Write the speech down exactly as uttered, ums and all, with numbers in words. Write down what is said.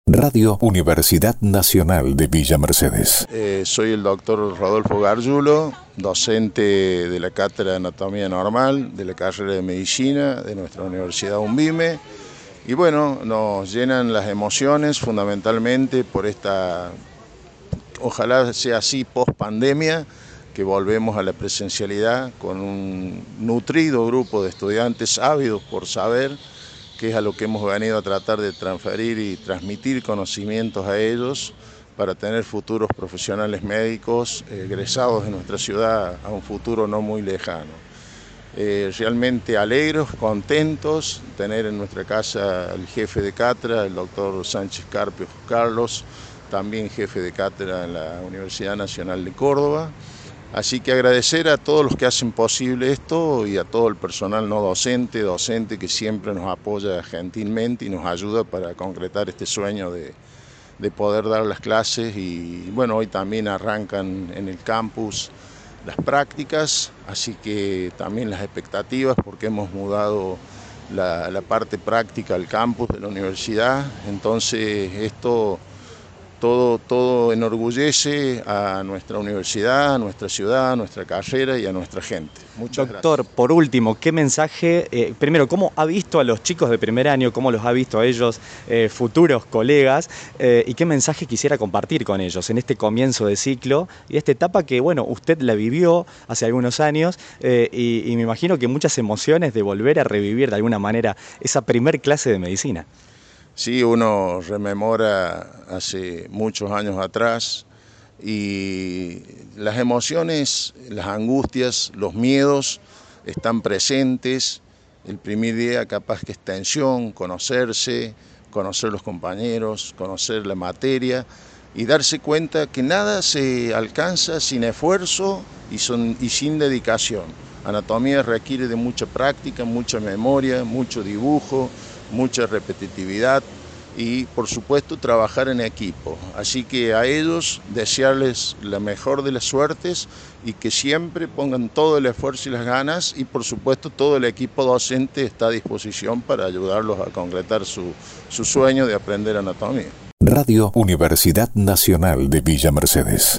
Radio Universidad Nacional de Villa Mercedes. Eh, soy el doctor Rodolfo Gargiulo, docente de la Cátedra de Anatomía Normal, de la carrera de Medicina de nuestra Universidad UNVIME. Y bueno, nos llenan las emociones fundamentalmente por esta, ojalá sea así post pandemia, que volvemos a la presencialidad con un nutrido grupo de estudiantes ávidos por saber, que es a lo que hemos venido a tratar de transferir y transmitir conocimientos a ellos para tener futuros profesionales médicos egresados de nuestra ciudad a un futuro no muy lejano. Eh, realmente alegres, contentos, tener en nuestra casa al jefe de cátedra, el doctor Sánchez Carpio Carlos, también jefe de cátedra en la Universidad Nacional de Córdoba. Así que agradecer a todos los que hacen posible esto y a todo el personal no docente, docente que siempre nos apoya gentilmente y nos ayuda para concretar este sueño de, de poder dar las clases. Y bueno, hoy también arrancan en el campus las prácticas, así que también las expectativas porque hemos mudado la, la parte práctica al campus de la universidad. Entonces esto... Todo, todo enorgullece a nuestra universidad, a nuestra ciudad, a nuestra carrera y a nuestra gente. Muchas gracias. Doctor, por último, ¿qué mensaje, eh, primero, cómo ha visto a los chicos de primer año, cómo los ha visto a ellos, eh, futuros colegas, eh, y qué mensaje quisiera compartir con ellos en este comienzo de ciclo y esta etapa que, bueno, usted la vivió hace algunos años eh, y, y me imagino que muchas emociones de volver a revivir de alguna manera esa primer clase de medicina? Sí, uno rememora hace muchos años atrás y las emociones, las angustias, los miedos están presentes. El primer día capaz que es tensión, conocerse, conocer los compañeros, conocer la materia y darse cuenta que nada se alcanza sin esfuerzo y, son, y sin dedicación. Anatomía requiere de mucha práctica, mucha memoria, mucho dibujo, mucha repetitividad y por supuesto trabajar en equipo. Así que a ellos desearles la mejor de las suertes y que siempre pongan todo el esfuerzo y las ganas y por supuesto todo el equipo docente está a disposición para ayudarlos a concretar su, su sueño de aprender anatomía. Radio Universidad Nacional de Villa Mercedes.